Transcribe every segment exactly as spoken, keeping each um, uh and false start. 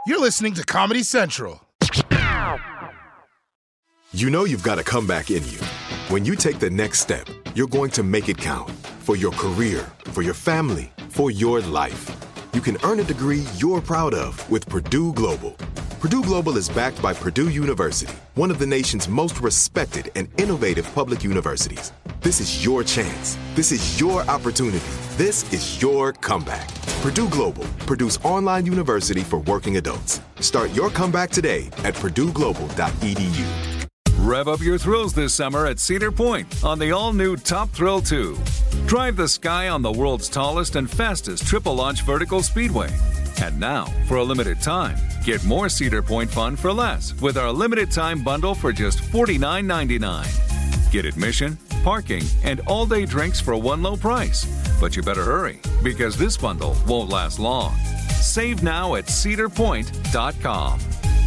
You're listening to Comedy Central. You know you've got a comeback in you. When you take the next step, you're going to make it count. For your career, for your family, for your life. You can earn a degree you're proud of with Purdue Global. Purdue Global is backed by Purdue University, one of the nation's most respected and innovative public universities. This is your chance. This is your opportunity. This is your comeback. Purdue Global, Purdue's online university for working adults. Start your comeback today at purdue global dot e d u. Rev up your thrills this summer at Cedar Point on the all-new Top Thrill two. Drive the sky on the world's tallest and fastest triple-launch vertical speedway. And now, for a limited time, get more Cedar Point fun for less with our limited-time bundle for just forty-nine ninety-nine. Get admission, parking, and all-day drinks for one low price. But you better hurry, because this bundle won't last long. Save now at cedar point dot com.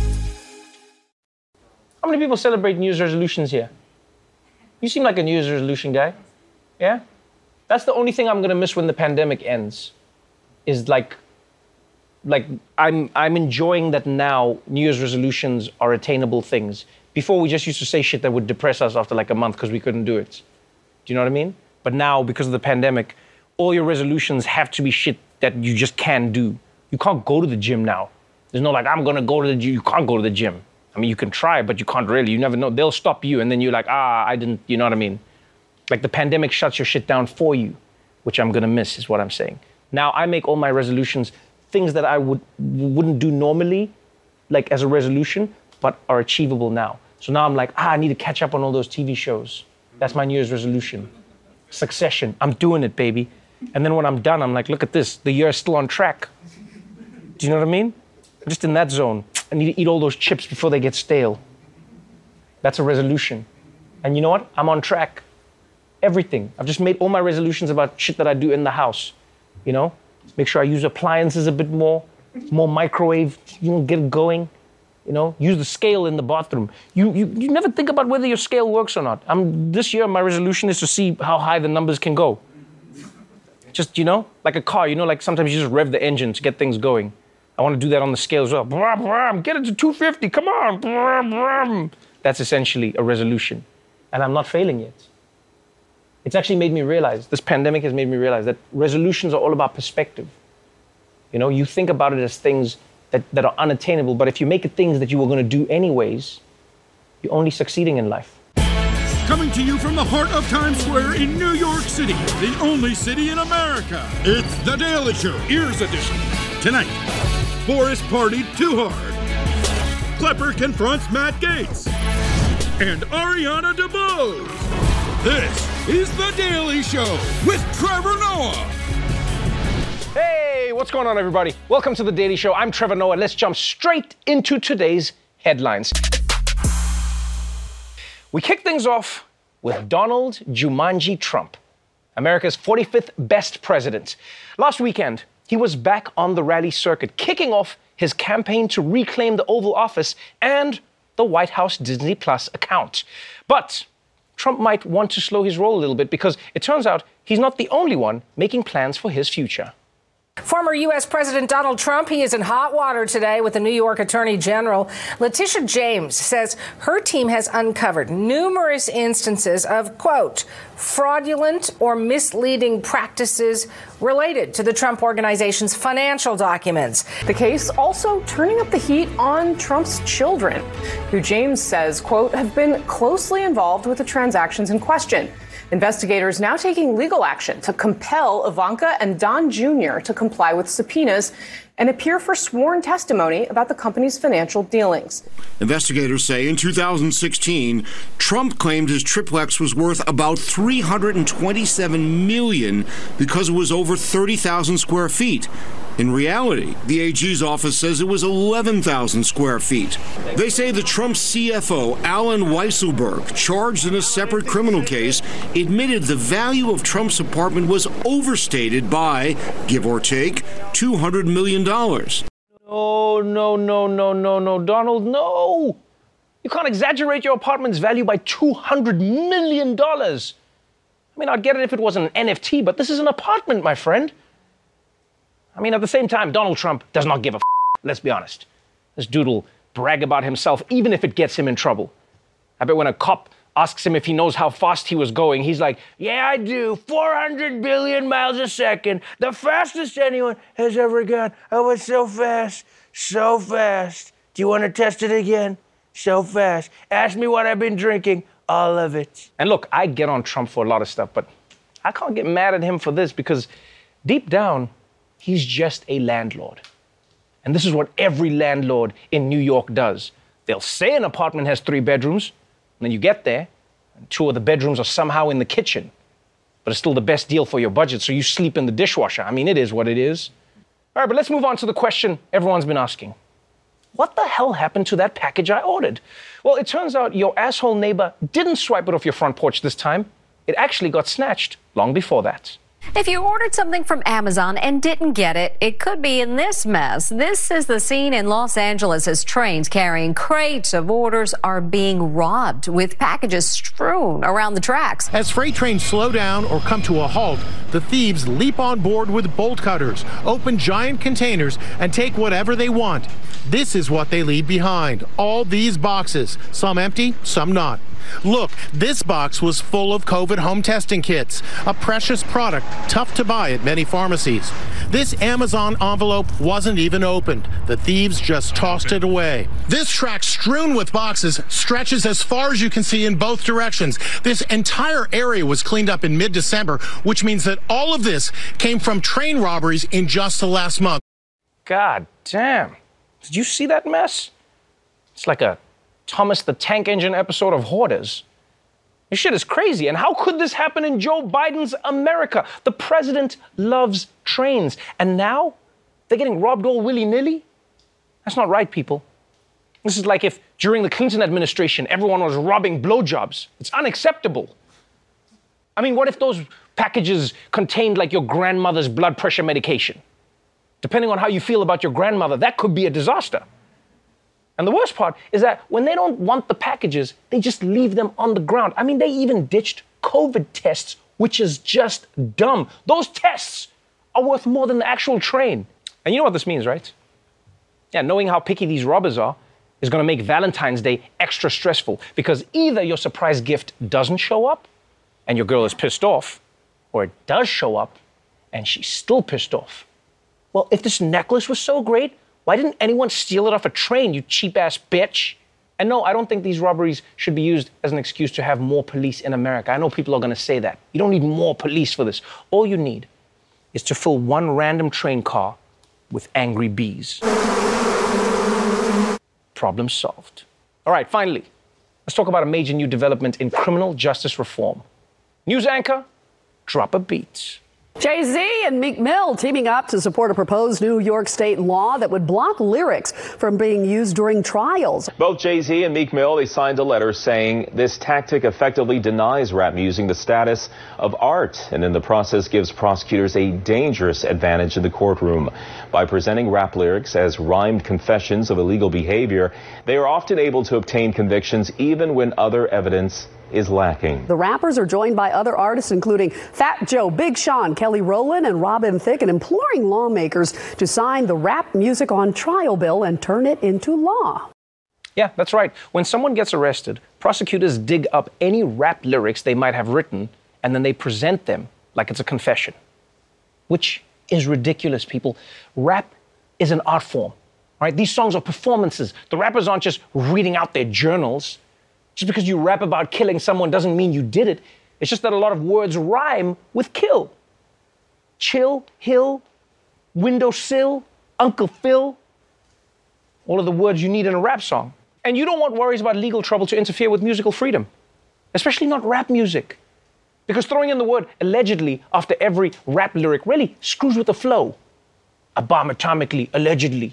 How many people celebrate New Year's resolutions here? You seem like a New Year's resolution guy. Yeah? That's the only thing I'm gonna miss when the pandemic ends. Is like, like I'm I'm enjoying that now New Year's resolutions are attainable things. Before we just used to say shit that would depress us after like a month because we couldn't do it. Do you know what I mean? But now, because of the pandemic, all your resolutions have to be shit that you just can't do. You can't go to the gym now. There's no like, I'm gonna go to the gym. You can't go to the gym. I mean, you can try, but you can't really. You never know. They'll stop you, and then you're like, ah, I didn't, you know what I mean? Like the pandemic shuts your shit down for you, which I'm gonna miss, is what I'm saying. Now I make all my resolutions things that I would, wouldn't do normally, like as a resolution, but are achievable now. So now I'm like, ah, I need to catch up on all those T V shows. That's my New Year's resolution. Succession, I'm doing it, baby. And then when I'm done, I'm like, look at this, the year is still on track. Do you know what I mean? I'm just in that zone. I need to eat all those chips before they get stale. That's a resolution. And you know what? I'm on track. Everything. I've just made all my resolutions about shit that I do in the house. You know? Make sure I use appliances a bit more, more microwave, you know, get it going. You know, use the scale in the bathroom. You, you you never think about whether your scale works or not. I'm, this year, my resolution is to see how high the numbers can go. Just, you know, like a car, you know, like sometimes you just rev the engine to get things going. I want to do that on the scale as well. Brum, brum, get it to two fifty, come on. Brum, brum. That's essentially a resolution. And I'm not failing yet. It's actually made me realize, this pandemic has made me realize that resolutions are all about perspective. You know, you think about it as things that, that are unattainable, but if you make it things that you were going to do anyways, you're only succeeding in life. Coming to you from the heart of Times Square in New York City, the only city in America, it's The Daily Show, Ears Edition. Tonight, Boris partied too hard. Klepper confronts Matt Gaetz. And Ariana DeBose. This is The Daily Show with Trevor Noah. Hey, what's going on, everybody? Welcome to The Daily Show. I'm Trevor Noah. Let's jump straight into today's headlines. We kick things off with Donald Jumanji Trump, America's forty-fifth best president. Last weekend, he was back on the rally circuit, kicking off his campaign to reclaim the Oval Office and the White House Disney Plus account. But Trump might want to slow his roll a little bit because it turns out he's not the only one making plans for his future. Former U S. President Donald Trump, he is in hot water today with the New York Attorney General. Letitia James says her team has uncovered numerous instances of, quote, fraudulent or misleading practices related to the Trump Organization's financial documents. The case also turning up the heat on Trump's children, who James says, quote, have been closely involved with the transactions in question. Investigators now taking legal action to compel Ivanka and Don Junior to comply with subpoenas and appear for sworn testimony about the company's financial dealings. Investigators say in two thousand sixteen, Trump claimed his triplex was worth about three hundred twenty-seven million dollars because it was over thirty thousand square feet. In reality, the A G's office says it was eleven thousand square feet. They say the Trump C F O, Alan Weisselberg, charged in a separate criminal case, admitted the value of Trump's apartment was overstated by, give or take, two hundred million dollars. No, no, no, no, no, no, Donald, no! You can't exaggerate your apartment's value by two hundred million dollars. I mean, I'd get it if it was an N F T, but this is an apartment, my friend. I mean, at the same time, Donald Trump does not give a f***, let's be honest. This dude will brag about himself, even if it gets him in trouble. I bet when a cop asks him if he knows how fast he was going, he's like, yeah, I do. four hundred billion miles a second. The fastest anyone has ever gone. I was so fast, so fast. Do you want to test it again? So fast. Ask me what I've been drinking. All of it. And look, I get on Trump for a lot of stuff, but I can't get mad at him for this because deep down, he's just a landlord. And this is what every landlord in New York does. They'll say an apartment has three bedrooms, and then you get there, and two of the bedrooms are somehow in the kitchen. But it's still the best deal for your budget, so you sleep in the dishwasher. I mean, it is what it is. All right, but let's move on to the question everyone's been asking. What the hell happened to that package I ordered? Well, it turns out your asshole neighbor didn't swipe it off your front porch this time. It actually got snatched long before that. If you ordered something from Amazon and didn't get it, it could be in this mess. This is the scene in Los Angeles as trains carrying crates of orders are being robbed with packages strewn around the tracks. As freight trains slow down or come to a halt, the thieves leap on board with bolt cutters, open giant containers, and take whatever they want. This is what they leave behind. All these boxes, some empty, some not. Look, this box was full of COVID home testing kits, a precious product tough to buy at many pharmacies. This Amazon envelope wasn't even opened. The thieves just tossed it away. This track strewn with boxes stretches as far as you can see in both directions. This entire area was cleaned up in mid-December, which means that all of this came from train robberies in just the last month. God damn. Did you see that mess? It's like a Thomas the Tank Engine episode of Hoarders. This shit is crazy. And how could this happen in Joe Biden's America? The president loves trains. And now they're getting robbed all willy-nilly? That's not right, people. This is like if during the Clinton administration, everyone was robbing blowjobs. It's unacceptable. I mean, what if those packages contained like your grandmother's blood pressure medication? Depending on how you feel about your grandmother, that could be a disaster. And the worst part is that when they don't want the packages, they just leave them on the ground. I mean, they even ditched COVID tests, which is just dumb. Those tests are worth more than the actual train. And you know what this means, right? Yeah, knowing how picky these robbers are is going to make Valentine's Day extra stressful because either your surprise gift doesn't show up and your girl is pissed off, or it does show up and she's still pissed off. Well, if this necklace was so great, why didn't anyone steal it off a train, you cheap-ass bitch? And no, I don't think these robberies should be used as an excuse to have more police in America. I know people are going to say that. You don't need more police for this. All you need is to fill one random train car with angry bees. Problem solved. All right, finally, let's talk about a major new development in criminal justice reform. News anchor, drop a beat. Jay-Z and Meek Mill teaming up to support a proposed New York state law that would block lyrics from being used during trials. Both Jay-Z and Meek Mill, they signed a letter saying this tactic effectively denies rap music the status of art and in the process gives prosecutors a dangerous advantage in the courtroom. By presenting rap lyrics as rhymed confessions of illegal behavior, they are often able to obtain convictions even when other evidence is lacking. The rappers are joined by other artists, including Fat Joe, Big Sean, Kelly Rowland, and Robin Thicke, and imploring lawmakers to sign the rap music on trial bill and turn it into law. Yeah, that's right. When someone gets arrested, prosecutors dig up any rap lyrics they might have written, and then they present them like it's a confession, which is ridiculous, people. Rap is an art form, right? These songs are performances. The rappers aren't just reading out their journals. Just because you rap about killing someone doesn't mean you did it. It's just that a lot of words rhyme with kill. Chill, hill, windowsill, Uncle Phil. All of the words you need in a rap song. And you don't want worries about legal trouble to interfere with musical freedom, especially not rap music. Because throwing in the word allegedly after every rap lyric really screws with the flow. I bomb atomically, allegedly.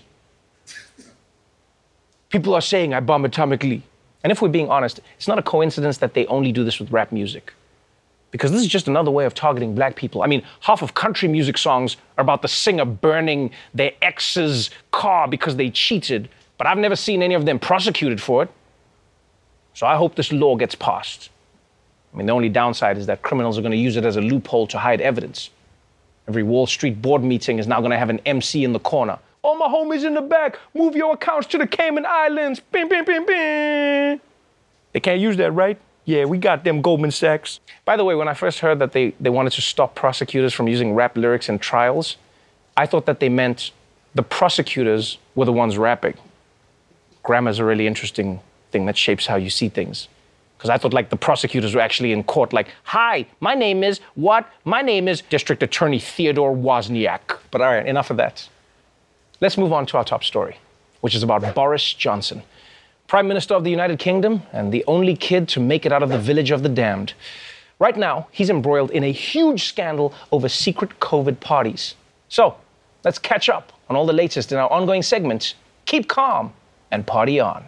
People are saying I bomb atomically. And if we're being honest, it's not a coincidence that they only do this with rap music. Because this is just another way of targeting black people. I mean, half of country music songs are about the singer burning their ex's car because they cheated, but I've never seen any of them prosecuted for it. So I hope this law gets passed. I mean, the only downside is that criminals are going to use it as a loophole to hide evidence. Every Wall Street board meeting is now going to have an M C in the corner. All my homies in the back, move your accounts to the Cayman Islands. Bing, bing, bing, bing. They can't use that, right? Yeah, we got them Goldman Sachs. By the way, when I first heard that they, they wanted to stop prosecutors from using rap lyrics in trials, I thought that they meant the prosecutors were the ones rapping. Grammar's a really interesting thing that shapes how you see things. Because I thought like the prosecutors were actually in court like, hi, my name is what? My name is District Attorney Theodore Wozniak. But all right, enough of that. Let's move on to our top story, which is about Boris Johnson, Prime Minister of the United Kingdom and the only kid to make it out of the village of the damned. Right now, he's embroiled in a huge scandal over secret COVID parties. So, let's catch up on all the latest in our ongoing segment, Keep Calm and Party On.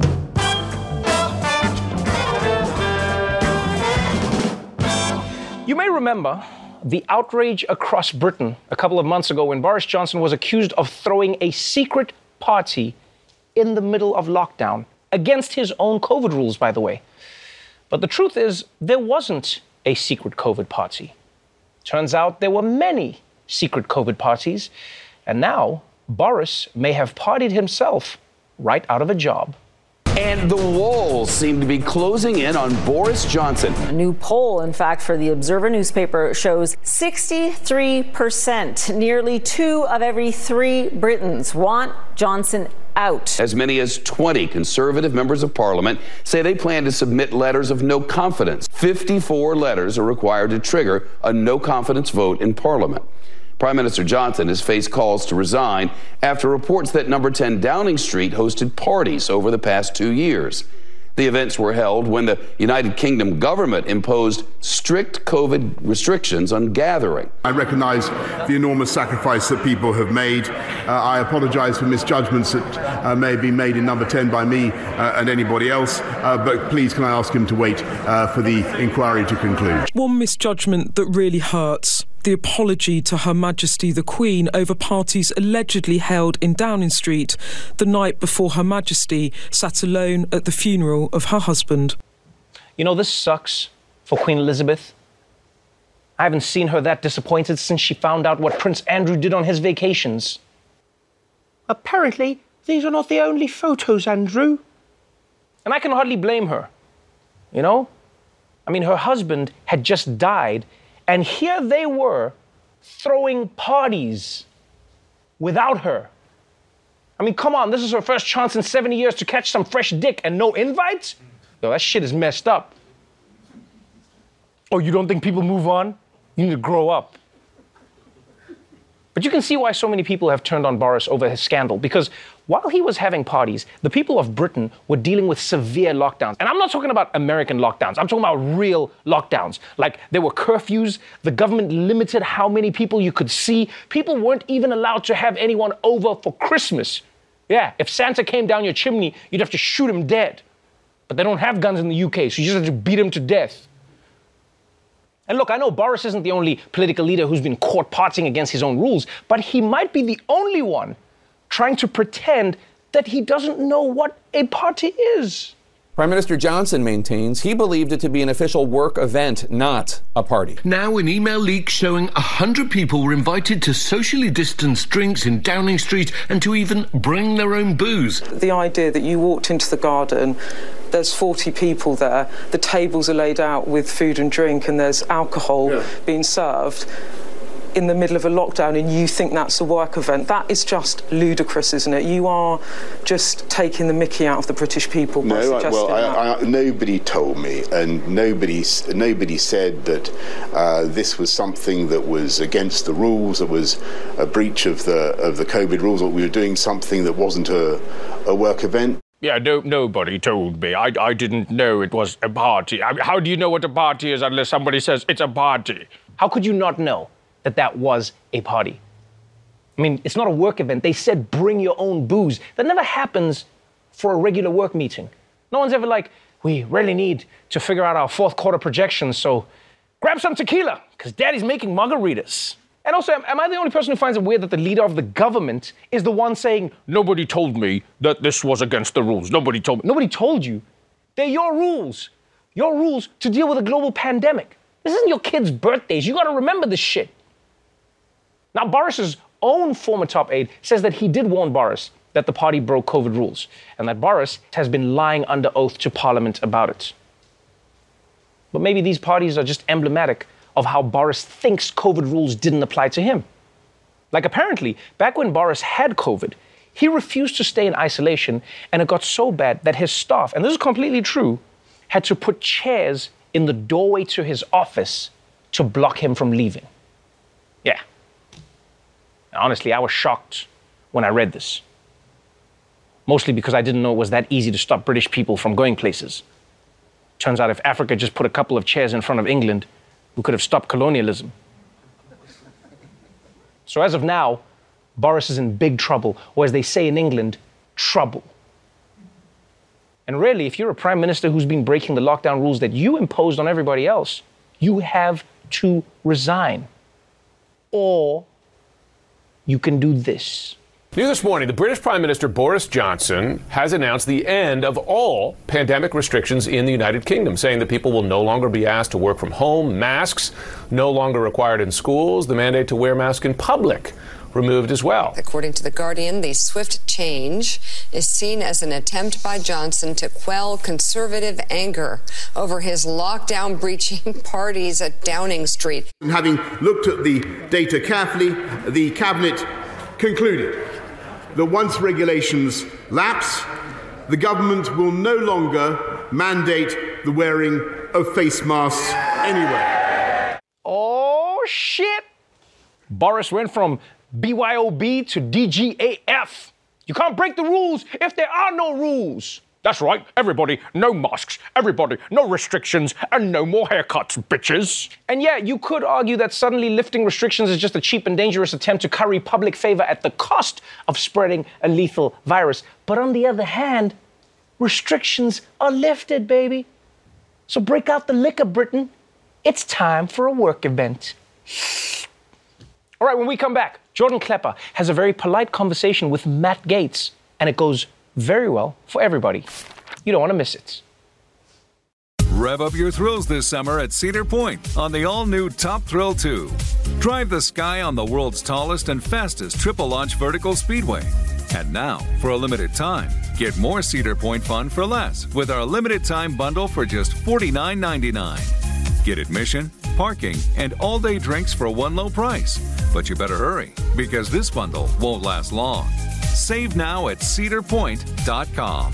You may remember the outrage across Britain a couple of months ago when Boris Johnson was accused of throwing a secret party in the middle of lockdown, against his own COVID rules, by the way. But the truth is, there wasn't a secret COVID party. Turns out there were many secret COVID parties, and now Boris may have partied himself right out of a job. And the walls seem to be closing in on Boris Johnson. A new poll, in fact, for the Observer newspaper shows sixty-three percent, nearly two of every three Britons, want Johnson out. As many as twenty Conservative members of Parliament say they plan to submit letters of no confidence. fifty-four letters are required to trigger a no confidence vote in Parliament. Prime Minister Johnson has faced calls to resign after reports that number ten Downing Street hosted parties over the past two years. The events were held when the United Kingdom government imposed strict COVID restrictions on gathering. I recognise the enormous sacrifice that people have made. Uh, I apologise for misjudgments that uh, may have been made in number ten by me uh, and anybody else, uh, but please can I ask him to wait uh, for the inquiry to conclude. One misjudgment that really hurts: the apology to Her Majesty the Queen over parties allegedly held in Downing Street the night before Her Majesty sat alone at the funeral of her husband. You know, this sucks for Queen Elizabeth. I haven't seen her that disappointed since she found out what Prince Andrew did on his vacations. Apparently, these are not the only photos, Andrew. And I can hardly blame her. You know? I mean, her husband had just died, and here they were throwing parties without her. I mean, come on, this is her first chance in seventy years to catch some fresh dick and no invites? Yo, that shit is messed up. Oh, you don't think people move on? You need to grow up. But you can see why so many people have turned on Boris over his scandal, because while he was having parties, the people of Britain were dealing with severe lockdowns. And I'm not talking about American lockdowns. I'm talking about real lockdowns. Like, there were curfews. The government limited how many people you could see. People weren't even allowed to have anyone over for Christmas. Yeah, if Santa came down your chimney, you'd have to shoot him dead. But they don't have guns in the U K, so you just have to beat him to death. And look, I know Boris isn't the only political leader who's been caught partying against his own rules, but he might be the only one trying to pretend that he doesn't know what a party is. Prime Minister Johnson maintains he believed it to be an official work event, not a party. Now, an email leak showing one hundred people were invited to socially distanced drinks in Downing Street and to even bring their own booze. The idea that you walked into the garden, there's forty people there, the tables are laid out with food and drink, and there's alcohol yeah. being served in the middle of a lockdown, and you think that's a work event. That is just ludicrous, isn't it? You are just taking the mickey out of the British people by no, suggesting well, I, that. I, nobody told me, and nobody, nobody said that uh, this was something that was against the rules, that was a breach of the of the COVID rules, or we were doing something that wasn't a, a work event. Yeah, no, nobody told me. I, I didn't know it was a party. I mean, how do you know what a party is unless somebody says it's a party? How could you not know that that was a party? I mean, it's not a work event. They said bring your own booze. That never happens for a regular work meeting. No one's ever like, we really need to figure out our fourth quarter projections, so grab some tequila, because Daddy's making margaritas. And also, am, am I the only person who finds it weird that the leader of the government is the one saying, nobody told me that this was against the rules. Nobody told me. Nobody told you. They're your rules. Your rules to deal with a global pandemic. This isn't your kids' birthdays. You got to remember this shit. Now, Boris's own former top aide says that he did warn Boris that the party broke COVID rules and that Boris has been lying under oath to Parliament about it. But maybe these parties are just emblematic of how Boris thinks COVID rules didn't apply to him. Like apparently, back when Boris had COVID, he refused to stay in isolation, and it got so bad that his staff, and this is completely true, had to put chairs in the doorway to his office to block him from leaving. Yeah. Honestly, I was shocked when I read this. Mostly because I didn't know it was that easy to stop British people from going places. Turns out if Africa just put a couple of chairs in front of England, we could have stopped colonialism. So as of now, Boris is in big trouble, or as they say in England, trouble. And really, if you're a prime minister who's been breaking the lockdown rules that you imposed on everybody else, you have to resign. Or you can do this. New this morning, the British Prime Minister Boris Johnson has announced the end of all pandemic restrictions in the United Kingdom, saying that people will no longer be asked to work from home, masks no longer required in schools, the mandate to wear masks in public removed as well. According to The Guardian, the swift change is seen as an attempt by Johnson to quell conservative anger over his lockdown-breaching parties at Downing Street. And having looked at the data carefully, the Cabinet concluded that once regulations lapse, the government will no longer mandate the wearing of face masks anywhere. Oh, shit! Boris went from B Y O B to D G A F. You can't break the rules if there are no rules. That's right, everybody, no masks, everybody, no restrictions, and no more haircuts, bitches. And yeah, you could argue that suddenly lifting restrictions is just a cheap and dangerous attempt to curry public favor at the cost of spreading a lethal virus. But on the other hand, restrictions are lifted, baby. So break out the liquor, Britain. It's time for a work event. All right, when we come back, Jordan Klepper has a very polite conversation with Matt Gaetz, and it goes very well for everybody. You don't want to miss it. Rev up your thrills this summer at Cedar Point on the all-new Top Thrill two. Drive the sky on the world's tallest and fastest triple-launch vertical speedway. And now, for a limited time, get more Cedar Point fun for less with our limited-time bundle for just forty-nine ninety-nine. Get admission, parking, and all-day drinks for one low price. But you better hurry, because this bundle won't last long. Save now at cedar point dot com.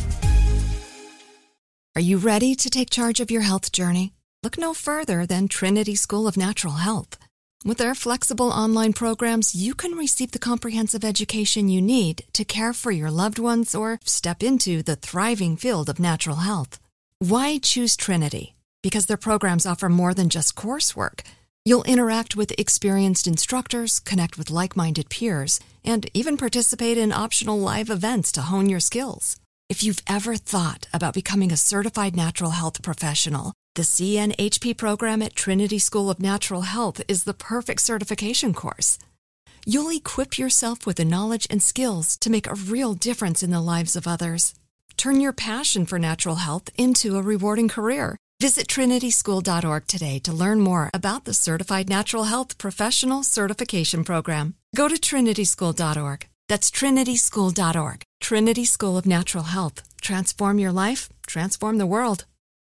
Are you ready to take charge of your health journey? Look no further than Trinity School of Natural Health. With their flexible online programs, you can receive the comprehensive education you need to care for your loved ones or step into the thriving field of natural health. Why choose Trinity? Because their programs offer more than just coursework. You'll interact with experienced instructors, connect with like-minded peers, and even participate in optional live events to hone your skills. If you've ever thought about becoming a certified natural health professional, the C N H P program at Trinity School of Natural Health is the perfect certification course. You'll equip yourself with the knowledge and skills to make a real difference in the lives of others. Turn your passion for natural health into a rewarding career. Visit trinity school dot org today to learn more about the Certified Natural Health Professional Certification Program. Go to trinity school dot org. That's trinity school dot org. Trinity School of Natural Health. Transform your life, transform the world.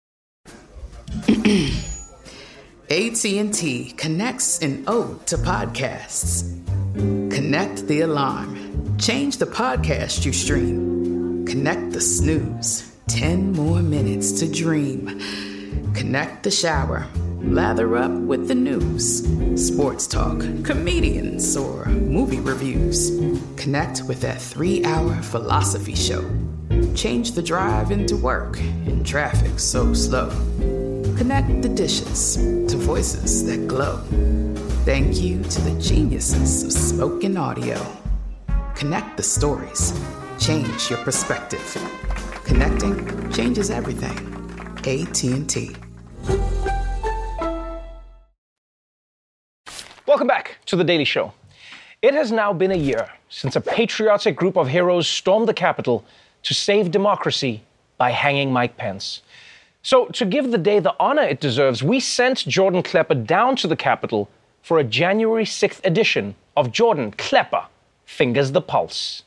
A T and T connects an ode to podcasts. Connect the alarm. Change the podcast you stream. Connect the snooze. Ten more minutes to dream. Connect the shower. Lather up with the news. Sports talk, comedians, or movie reviews. Connect with that three-hour philosophy show. Change the drive into work in traffic so slow. Connect the dishes to voices that glow. Thank you to the geniuses of spoken audio. Connect the stories. Change your perspective. Connecting changes everything. A T and T. Welcome back to The Daily Show. It has now been a year since a patriotic group of heroes stormed the Capitol to save democracy by hanging Mike Pence. So to give the day the honor it deserves, we sent Jordan Klepper down to the Capitol for a January sixth edition of Jordan Klepper fingers the pulse.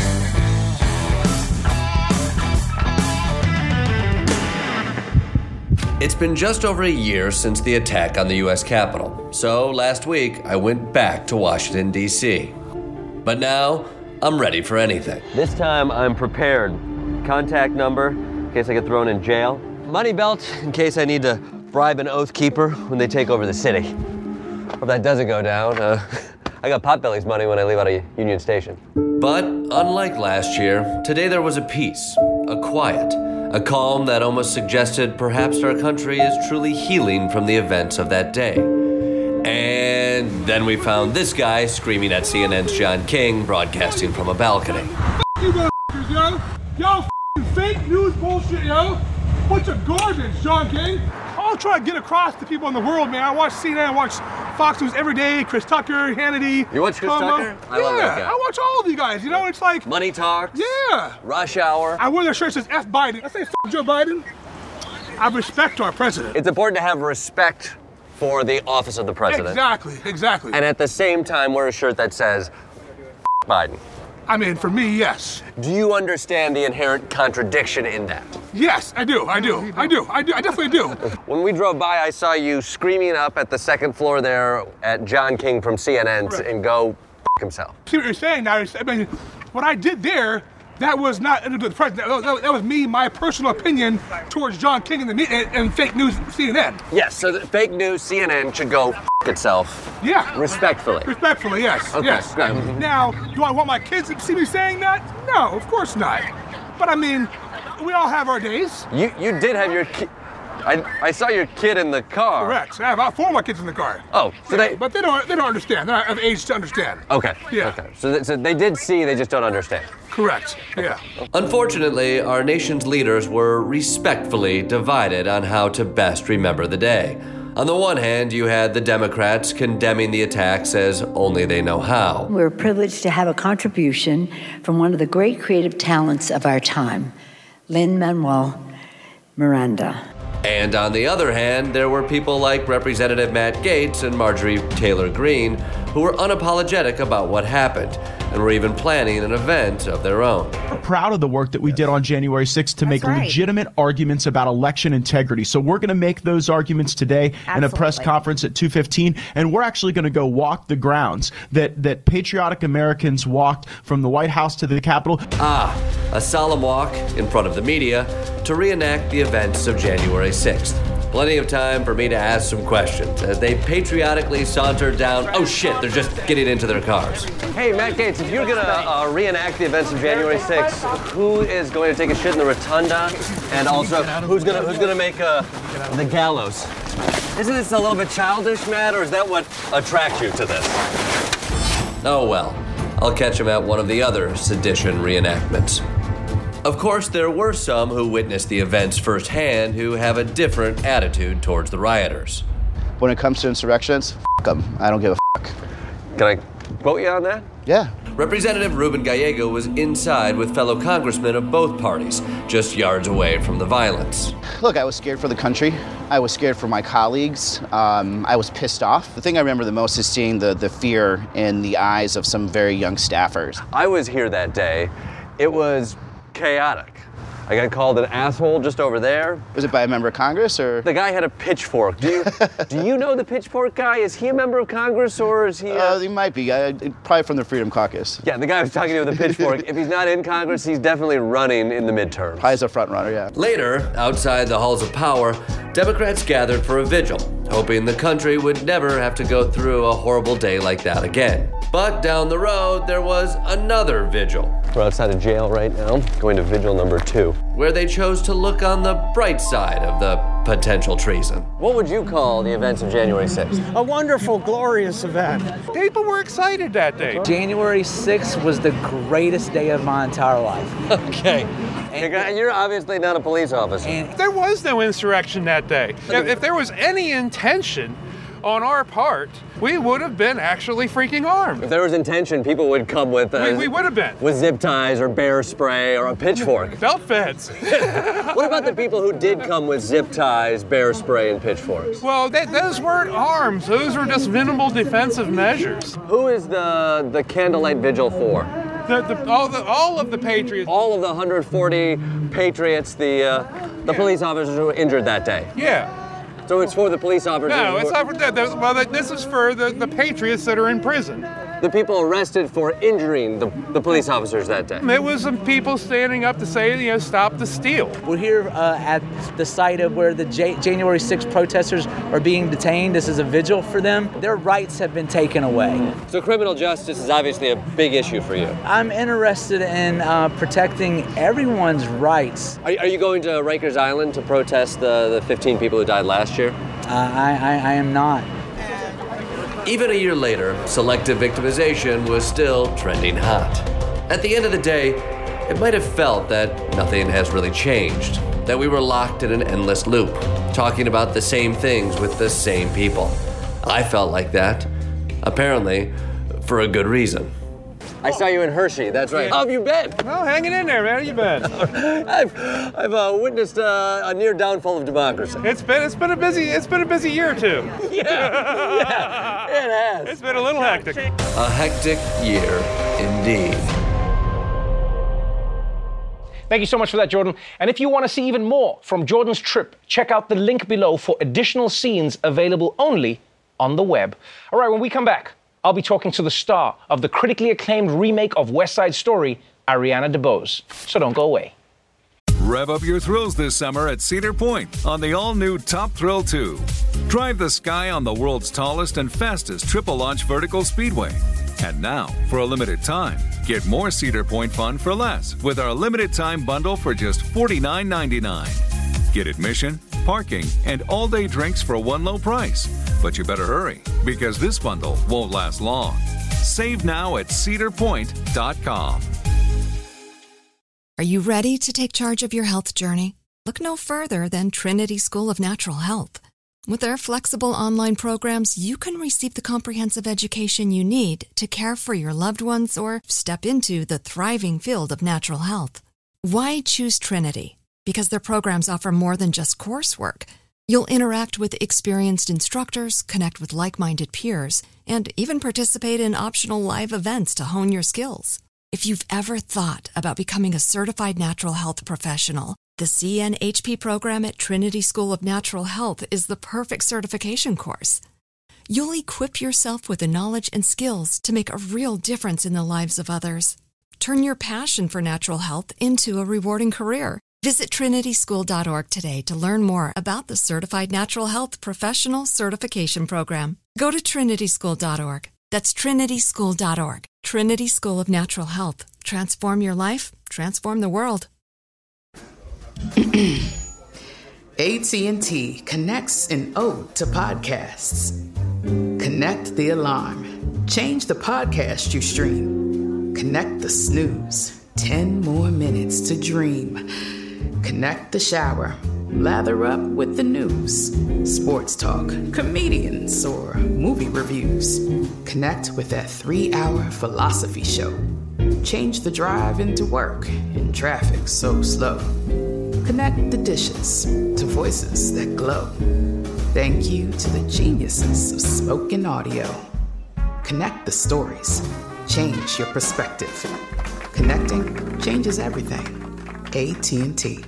It's been just over a year since the attack on the U S Capitol, so last week I went back to Washington, D C But now, I'm ready for anything. This time I'm prepared. Contact number, in case I get thrown in jail. Money belt, in case I need to bribe an oath keeper when they take over the city. If that doesn't go down, uh, I got Potbelly's money when I leave out of Union Station. But unlike last year, today there was a peace, a quiet, a calm that almost suggested perhaps our country is truly healing from the events of that day. And then we found this guy screaming at C N N's John King, broadcasting from a balcony. F*** you motherfuckers, yo! Yo, f***ing fake news bullshit, yo! Bunch of garbage, John King! I'll try to get across to people in the world, man. I watch C N N, I watch Fox News every day, Chris Tucker, Hannity. You watch Chris Como. Tucker? I yeah, love that guy. I watch all of you guys, you know, it's like... Money Talks. Yeah. Rush Hour. I wear their shirt that says F Biden. I say F Joe Biden. I respect our president. It's important to have respect for the office of the president. Exactly, exactly. And at the same time, wear a shirt that says F Biden. I mean, for me, yes. Do you understand the inherent contradiction in that? Yes, I do, I do, I do, I do, I definitely do. When we drove by, I saw you screaming up at the second floor there at John King from C N N right. and go F himself. See what you're saying now? I mean, what I did there, that was not the president. That was, that was me, my personal opinion towards John King and the media and, and fake news C N N. Yes, so the fake news C N N should go F itself. Yeah. Respectfully. Respectfully, yes. Okay. Yes. Okay. Now, do I want my kids to see me saying that? No, of course not. But I mean, we all have our days. You you did have your kid. I, I saw your kid in the car. Correct. I have about four of my kids in the car. Oh, so yeah, they... But they don't they don't understand. They're not of age to understand. Okay. Yeah. Okay. So, th- so they did see, they just don't understand. Correct. Yeah. Unfortunately, our nation's leaders were respectfully divided on how to best remember the day. On the one hand, you had the Democrats condemning the attacks as only they know how. We're privileged to have a contribution from one of the great creative talents of our time, Lin-Manuel Miranda. And on the other hand, there were people like Representative Matt Gaetz and Marjorie Taylor Greene who were unapologetic about what happened and were even planning an event of their own. We're proud of the work that we did on January sixth to That's make right. legitimate arguments about election integrity. So we're going to make those arguments today Absolutely. in a press conference at two fifteen, and we're actually going to go walk the grounds that, that patriotic Americans walked from the White House to the Capitol. Ah, a solemn walk in front of the media to reenact the events of January sixth. Plenty of time for me to ask some questions as they patriotically sauntered down. Oh shit, they're just getting into their cars. Hey, Matt Gaetz, if you're gonna uh, reenact the events of January sixth, who is going to take a shit in the rotunda? And also, who's gonna who's gonna make uh, the gallows? Isn't this a little bit childish, Matt, or is that what attracts you to this? Oh well, I'll catch him at one of the other sedition reenactments. Of course, there were some who witnessed the events firsthand who have a different attitude towards the rioters. When it comes to insurrections, f*** them. I don't give a f***. Can I quote you on that? Yeah. Representative Ruben Gallego was inside with fellow congressmen of both parties, just yards away from the violence. Look, I was scared for the country. I was scared for my colleagues. Um, I was pissed off. The thing I remember the most is seeing the, the fear in the eyes of some very young staffers. I was here that day. It was chaotic. I got called an asshole just over there. Was it by a member of Congress or? The guy had a pitchfork. Do you do you know the pitchfork guy? Is he a member of Congress or is he? A... Uh, he might be. Uh, probably from the Freedom Caucus. Yeah, the guy I was talking to with a pitchfork. If he's not in Congress, he's definitely running in the midterms. Probably as a front runner, yeah. Later, outside the halls of power, Democrats gathered for a vigil, hoping the country would never have to go through a horrible day like that again. But down the road, there was another vigil. We're outside of jail right now, going to vigil number two, where they chose to look on the bright side of the potential treason. What would you call the events of January sixth? A wonderful, glorious event. People were excited that day. January sixth was the greatest day of my entire life. Okay. And you're obviously not a police officer. And there was no insurrection that day. If, if there was any intention on our part, we would have been actually freaking armed. If there was intention, people would come with uh, We, we would have been. with zip ties or bear spray or a pitchfork. Belt feds. What about the people who did come with zip ties, bear spray, and pitchforks? Well, they, those weren't arms. Those were just minimal defensive measures. Who is the the candlelight vigil for? The, the, all, the, all of the patriots. All of the one hundred forty patriots, the uh, the Yeah. police officers who were injured that day. Yeah. So it's for the police officers. No, who it's were- not for that. Those- Well, this is for the, the patriots that are in prison. the people arrested for injuring the, the police officers that day. It was some people standing up to say, you know, stop the steal. We're here uh, at the site of where the J- January sixth protesters are being detained. This is a vigil for them. Their rights have been taken away. So criminal justice is obviously a big issue for you. I'm interested in uh, protecting everyone's rights. Are, are you going to Rikers Island to protest the, the fifteen people who died last year? Uh, I, I, I am not. Even a year later, selective victimization was still trending hot. At the end of the day, it might have felt that nothing has really changed, that we were locked in an endless loop, talking about the same things with the same people. I felt like that, apparently, for a good reason. I saw you in Hershey, that's right. How have you been? Well, hanging in there, man. How you been? I've, I've uh, witnessed uh, a near downfall of democracy. It's been it's been a busy it's been a busy year or two. Yeah, yeah, it has. It's been a little hectic. A hectic year indeed. Thank you so much for that, Jordan. And if you want to see even more from Jordan's trip, check out the link below for additional scenes available only on the web. All right, when we come back, I'll be talking to the star of the critically acclaimed remake of West Side Story, Ariana DeBose. So don't go away. Rev up your thrills this summer at Cedar Point on the all-new Top Thrill two. Drive the sky on the world's tallest and fastest triple-launch vertical speedway. And now, for a limited time, get more Cedar Point fun for less with our limited-time bundle for just forty-nine ninety-nine. Get admission, parking, and all-day drinks for one low price. But you better hurry, because this bundle won't last long. Save now at cedar point dot com. Are you ready to take charge of your health journey? Look no further than Trinity School of Natural Health. With their flexible online programs, you can receive the comprehensive education you need to care for your loved ones or step into the thriving field of natural health. Why choose Trinity? Because their programs offer more than just coursework. You'll interact with experienced instructors, connect with like-minded peers, and even participate in optional live events to hone your skills. If you've ever thought about becoming a certified natural health professional, the C N H P program at Trinity School of Natural Health is the perfect certification course. You'll equip yourself with the knowledge and skills to make a real difference in the lives of others. Turn your passion for natural health into a rewarding career. Visit trinity school dot org today to learn more about the Certified Natural Health Professional Certification Program. Go to trinity school dot org. That's trinity school dot org. Trinity School of Natural Health. Transform your life, transform the world. A T and T connects an ode to podcasts. Connect the alarm. Change the podcast you stream. Connect the snooze. Ten more minutes to dream. Connect the shower. Lather up with the news. Sports talk, comedians, or movie reviews. Connect with that three-hour philosophy show. Change the drive into work in traffic so slow. Connect the dishes to voices that glow. Thank you to the geniuses of spoken audio. Connect the stories. Change your perspective. Connecting changes everything. A T and T.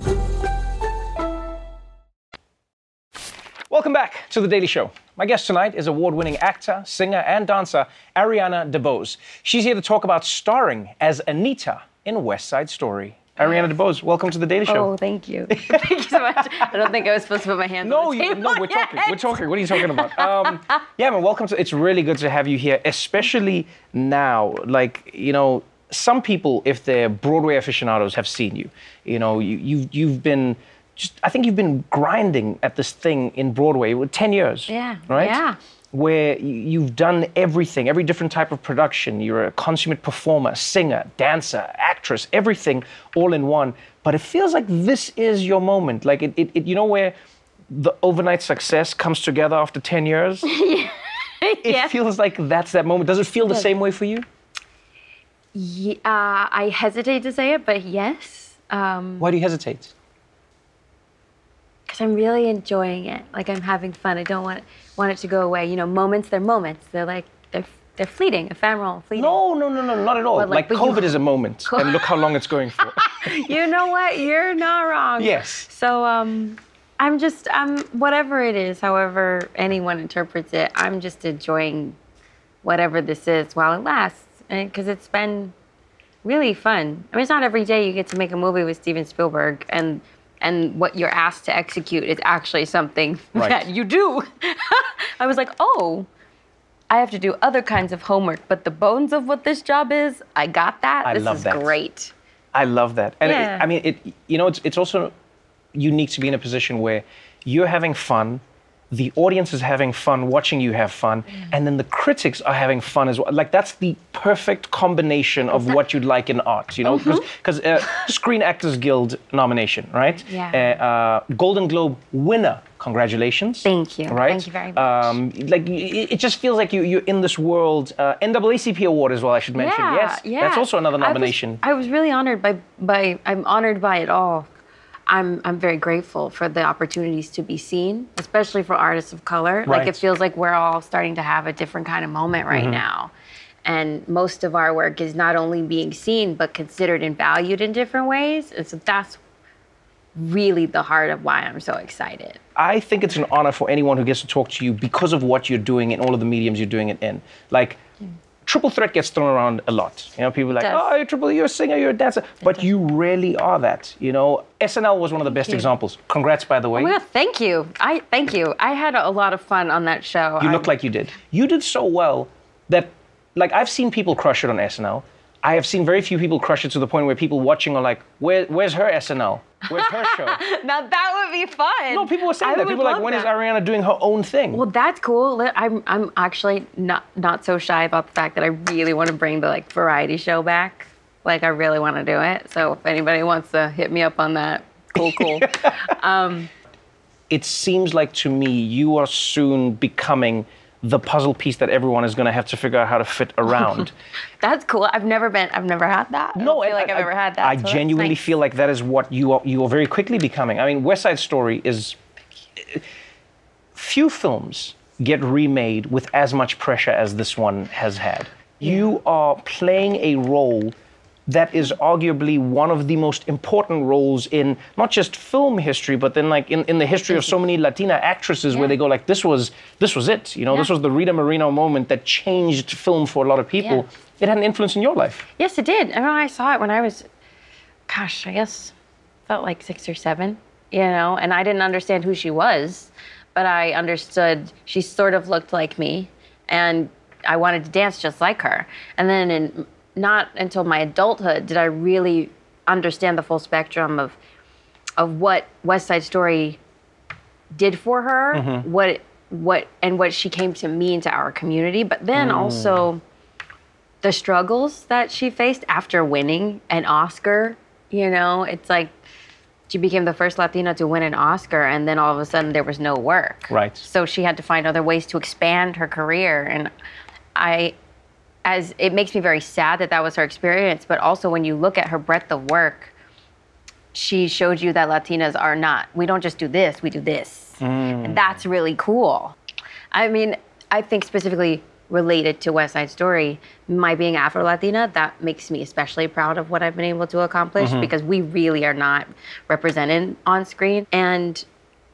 Welcome back to The Daily Show. My guest tonight is award-winning actor, singer, and dancer Ariana DeBose. She's here to talk about starring as Anita in West Side Story. Ariana DeBose, welcome to The Daily Show. Oh, thank you. Thank you so much. I don't think I was supposed to put my hands no, on the you, table No, we're yet. talking. We're talking. What are you talking about? Um, yeah, man, welcome to, it's really good to have you here, especially now. Like, you know, some people, if they're Broadway aficionados, have seen you. You know, you, you've, you've been... Just, I think you've been grinding at this thing in Broadway with ten years. Yeah. Right? Yeah. Where you've done everything, every different type of production. You're a consummate performer, singer, dancer, actress, everything all in one. But it feels like this is your moment. Like, it, it, it you know, where the overnight success comes together after ten years. yeah. It feels like that's that moment. Does it feel the same way for you? Yeah, uh, I hesitate to say it, but yes. Um, Why do you hesitate? Because I'm really enjoying it. Like I'm having fun. I don't want it, want it to go away. You know, moments, they're moments. They're like, they're they're fleeting, ephemeral, fleeting. No, no, no, no, not at all. But, like, like, COVID you- is a moment, and look how long it's going for. You know what? You're not wrong. Yes. So um, I'm just, I'm, whatever it is, however anyone interprets it, I'm just enjoying whatever this is while it lasts. Because it's been really fun. I mean, it's not every day you get to make a movie with Steven Spielberg and and what you're asked to execute is actually something Right. that you do. I was like, oh, I have to do other kinds of homework, but the bones of what this job is, I got that. I this love is that. great. I love that. And Yeah. it, I mean, it. You know, it's it's also unique to be in a position where you're having fun, the audience is having fun watching you have fun, and then the critics are having fun as well. Like that's the perfect combination of what you'd like in art. You know, because uh, Screen Actors Guild nomination, right? Yeah. Uh, uh, Golden Globe winner. Congratulations. Thank you. Right? Thank you very much. Um, like it, it just feels like you you're in this world. Uh, N double A C P award as well. I should mention. Yeah, yes. yeah. That's also another I was- nomination. I was, really honored by by I'm honored by it all. I'm I'm very grateful for the opportunities to be seen, especially for artists of color. Like Right. it feels like we're all starting to have a different kind of moment right Mhm. now. And most of our work is not only being seen but considered and valued in different ways. And so that's really the heart of why I'm so excited. I think it's an honor for anyone who gets to talk to you because of what you're doing in all of the mediums you're doing it in. Like, Triple Threat gets thrown around a lot. You know, people are like, does. oh, you're Triple, you're a singer, you're a dancer. But you really are that. You know, S N L was one of the best you. examples. Congrats, by the way. Oh my God, thank you. I thank you. I had a lot of fun on that show. You I- look like you did. You did so well that, like, I've seen people crush it on S N L. I have seen very few people crush it to the point where people watching are like, Where, where's her S N L? Where's her show? Now that would be fun. No, people were saying I that. would People were like, love when is that. Ariana doing her own thing? Well, that's cool. Li- I'm I'm actually not not so shy about the fact that I really want to bring the like variety show back. Like I really want to do it. So if anybody wants to hit me up on that, cool, cool. um, It seems like to me you are soon becoming the puzzle piece that everyone is going to have to figure out how to fit around. that's cool. I've never been. I've never had that. I No, don't feel I- like I've I- ever had that. I so that's genuinely nice. feel like that is what you are, you are very quickly becoming. I mean, West Side Story is... Few films get remade with as much pressure as this one has had. You are playing a role that is arguably one of the most important roles in not just film history, but then like in, in the history of so many Latina actresses where they go like, this was this was it. You know, this Yeah. was the Rita Moreno moment that changed film for a lot of people. Yeah. It had an influence in your life. Yes, it did. I mean, I saw it when I was, gosh, I guess felt like six or seven, you know, and I didn't understand who she was, but I understood she sort of looked like me, and I wanted to dance just like her. And then in, not until my adulthood did I really understand the full spectrum of of what West Side Story did for her, Mhm. what it, what and what she came to mean to our community, but then Mm. also the struggles that she faced after winning an Oscar. You know, it's like she became the first Latina to win an Oscar, and then all of a sudden there was no work. Right. So she had to find other ways to expand her career. And I, as it makes me very sad that that was her experience, but also when you look at her breadth of work, she showed you that Latinas are not, we don't just do this, we do this. And that's really cool. I mean, I think specifically related to West Side Story, my being Afro-Latina, that makes me especially proud of what I've been able to accomplish Mhm. because we really are not represented on screen. And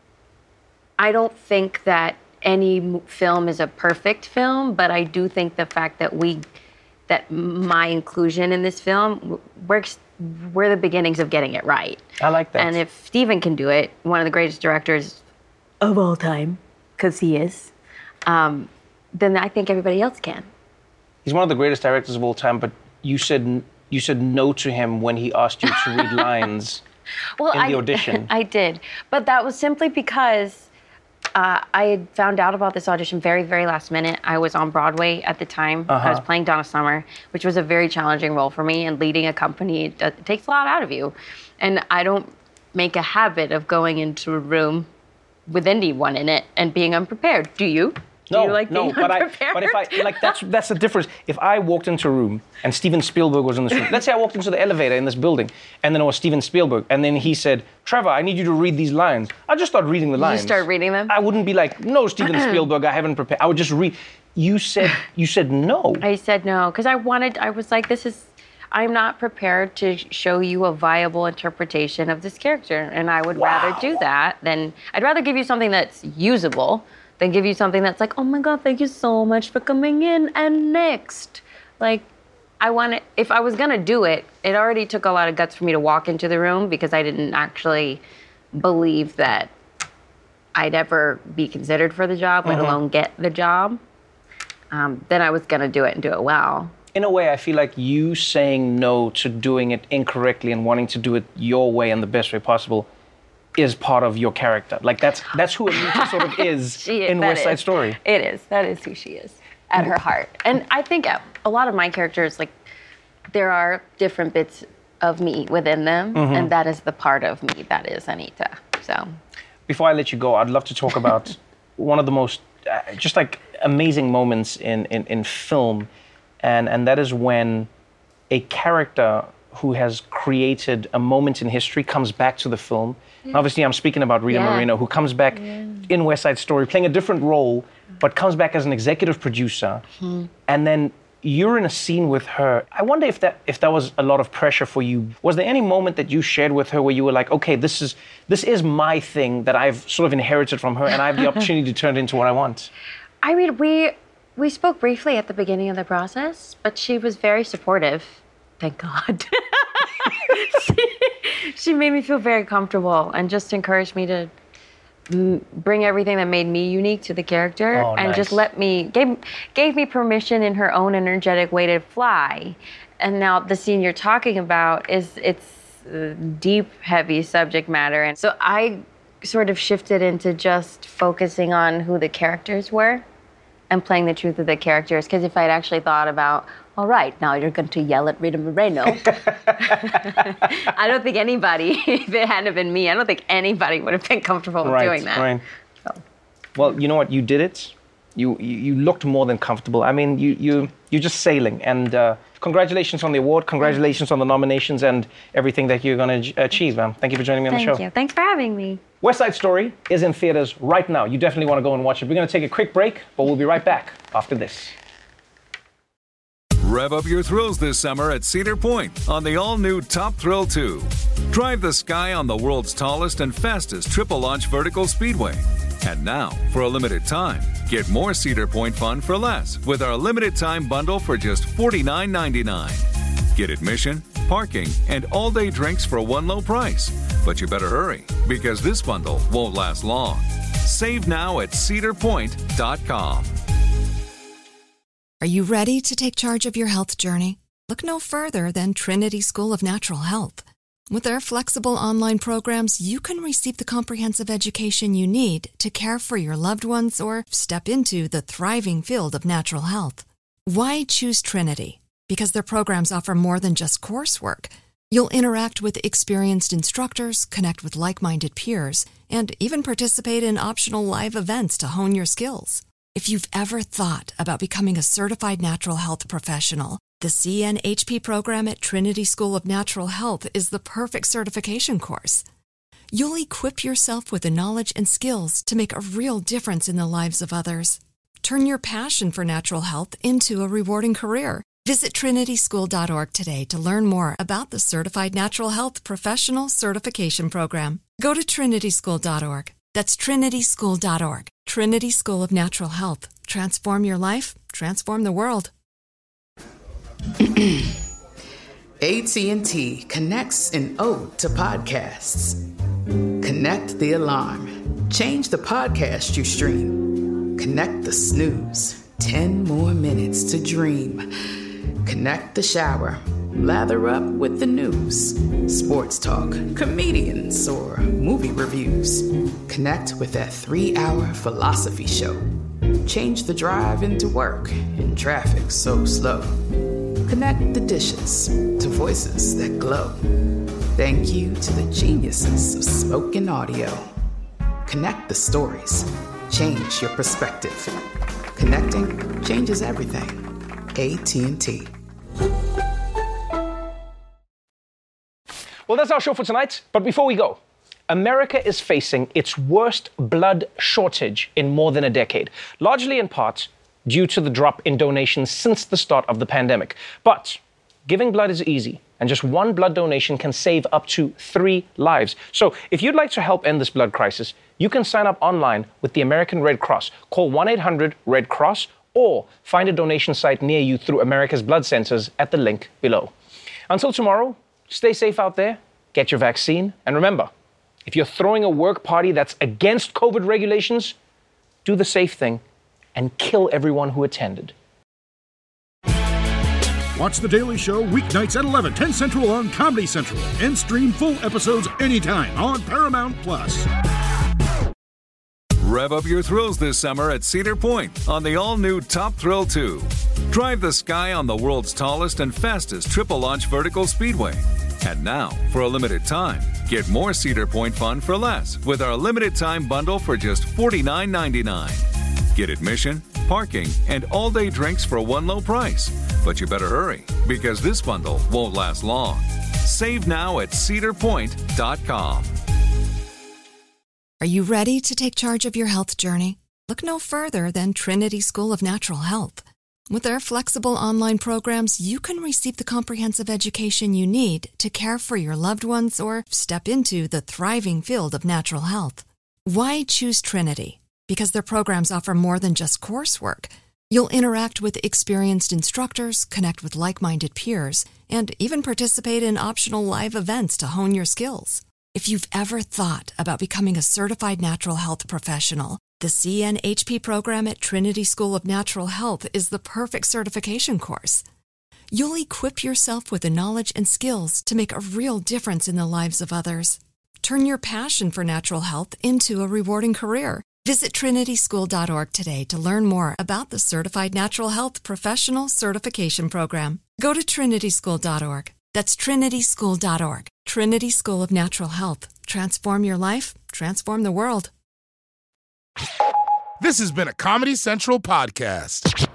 I don't think that any m- film is a perfect film, but I do think the fact that we, that my inclusion in this film, w- works, we're the beginnings of getting it right. I like that. And if Steven can do it, one of the greatest directors of all time, because he is, um, then I think everybody else can. He's one of the greatest directors of all time, but you said you said no to him when he asked you to read lines Well, in the I, audition. I did, but that was simply because uh, I had found out about this audition very, very last minute. I was on Broadway at the time. I was Uh-huh. playing Donna Summer, which was a very challenging role for me, and leading a company, it, it takes a lot out of you. And I don't make a habit of going into a room with anyone in it and being unprepared. Do you? Do no, you like no, being but I, unprepared? but if I like, that's that's the difference. If I walked into a room and Steven Spielberg was in this room, let's say I walked into the elevator in this building, and then it was Steven Spielberg, and then he said, "Trevor, I need you to read these lines." I just start reading the lines. You start reading them. I wouldn't be like, "No, Steven Spielberg, I haven't prepared." I would just read. You said you said no. I said no because I wanted. I was like, "This is." I'm not prepared to show you a viable interpretation of this character, and I would wow. rather do that than I'd rather give you something that's usable. Then give you something that's like, oh my God, thank you so much for coming in. And next, like, I want to, if I was going to do it, it already took a lot of guts for me to walk into the room because I didn't actually believe that I'd ever be considered for the job, let mm-hmm. alone get the job. Um, then I was going to do it and do it well. In a way, I feel like you saying no to doing it incorrectly and wanting to do it your way and the best way possible is part of your character. Like that's that's who Anita sort of is in West Side Story. It is. That is who she is at her heart. And I think a lot of my characters, like, there are different bits of me within them, mm-hmm. and that is the part of me that is Anita. So, before I let you go, I'd love to talk about one of the most uh, just like amazing moments in, in, in film, and and that is when a character who has created a moment in history comes back to the film. Yeah. Obviously, I'm speaking about Rita yeah. Moreno, who comes back yeah. in West Side Story, playing a different role, but comes back as an executive producer. Mm-hmm. And then you're in a scene with her. I wonder if that if that was a lot of pressure for you. Was there any moment that you shared with her where you were like, okay, this is this is my thing that I've sort of inherited from her, and I have the opportunity to turn it into what I want? I mean, we we spoke briefly at the beginning of the process, but she was very supportive. Thank God. she, she made me feel very comfortable and just encouraged me to m- bring everything that made me unique to the character oh, and nice. just let me, gave, gave me permission in her own energetic way to fly. And now the scene you're talking about is, it's uh, deep, heavy subject matter. And so I sort of shifted into just focusing on who the characters were and playing the truth of the characters. Because if I'd actually thought about, all right, now you're going to yell at Rita Moreno. I don't think anybody, if it hadn't been me, I don't think anybody would have been comfortable right, doing that. Right. So. Well, you know what? You did it. You, you you looked more than comfortable. I mean, you you you're just sailing. And uh, congratulations on the award. Congratulations on the nominations and everything that you're going to achieve. Um, thank you for joining me on Thank the show. Thank you. Thanks for having me. West Side Story is in theaters right now. You definitely want to go and watch it. We're going to take a quick break, but we'll be right back after this. Rev up your thrills this summer at Cedar Point on the all-new Top Thrill two. Drive the sky on the world's tallest and fastest triple-launch vertical speedway. And now, for a limited time, get more Cedar Point fun for less with our limited-time bundle for just forty-nine ninety-nine. Get admission, parking, and all-day drinks for one low price. But you better hurry, because this bundle won't last long. Save now at cedar point dot com. Are you ready to take charge of your health journey? Look no further than Trinity School of Natural Health. With their flexible online programs, you can receive the comprehensive education you need to care for your loved ones or step into the thriving field of natural health. Why choose Trinity? Because their programs offer more than just coursework. You'll interact with experienced instructors, connect with like-minded peers, and even participate in optional live events to hone your skills. If you've ever thought about becoming a certified natural health professional, the C N H P program at Trinity School of Natural Health is the perfect certification course. You'll equip yourself with the knowledge and skills to make a real difference in the lives of others. Turn your passion for natural health into a rewarding career. Visit trinity school dot org today to learn more about the Certified Natural Health Professional Certification Program. Go to trinity school dot org. That's trinity school dot org. Trinity School of Natural Health. Transform your life, transform the world. A T and T connects an ode to podcasts. Connect the alarm. Change the podcast you stream. Connect the snooze. Ten more minutes to dream. Connect the shower. Lather up with the news. Sports talk, comedians, or movie reviews. Connect with that three-hour philosophy show. Change the drive into work in traffic so slow. Connect the dishes to voices that glow. Thank you to the geniuses of spoken audio. Connect the stories. Change your perspective. Connecting changes everything. A T and T. Well, that's our show for tonight. But before we go, America is facing its worst blood shortage in more than a decade, largely in part due to the drop in donations since the start of the pandemic. But giving blood is easy, and just one blood donation can save up to three lives. So if you'd like to help end this blood crisis, you can sign up online with the American Red Cross. Call one eight hundred red cross or find a donation site near you through America's Blood Centers at the link below. Until tomorrow, stay safe out there, get your vaccine, and remember, if you're throwing a work party that's against COVID regulations, do the safe thing and kill everyone who attended. Watch The Daily Show weeknights at eleven, ten Central on Comedy Central, and stream full episodes anytime on Paramount Plus. Rev up your thrills this summer at Cedar Point on the all-new Top Thrill two. Drive the sky on the world's tallest and fastest triple-launch vertical speedway. And now, for a limited time, get more Cedar Point fun for less with our limited-time bundle for just forty-nine ninety-nine. Get admission, parking, and all-day drinks for one low price. But you better hurry, because this bundle won't last long. Save now at cedar point dot com. Are you ready to take charge of your health journey? Look no further than Trinity School of Natural Health. With their flexible online programs, you can receive the comprehensive education you need to care for your loved ones or step into the thriving field of natural health. Why choose Trinity? Because their programs offer more than just coursework. You'll interact with experienced instructors, connect with like-minded peers, and even participate in optional live events to hone your skills. If you've ever thought about becoming a certified natural health professional, the C N H P program at Trinity School of Natural Health is the perfect certification course. You'll equip yourself with the knowledge and skills to make a real difference in the lives of others. Turn your passion for natural health into a rewarding career. Visit trinity school dot org today to learn more about the Certified Natural Health Professional Certification Program. Go to trinity school dot org. That's trinity school dot org. Trinity School of Natural Health. Transform your life, transform the world. This has been a Comedy Central podcast.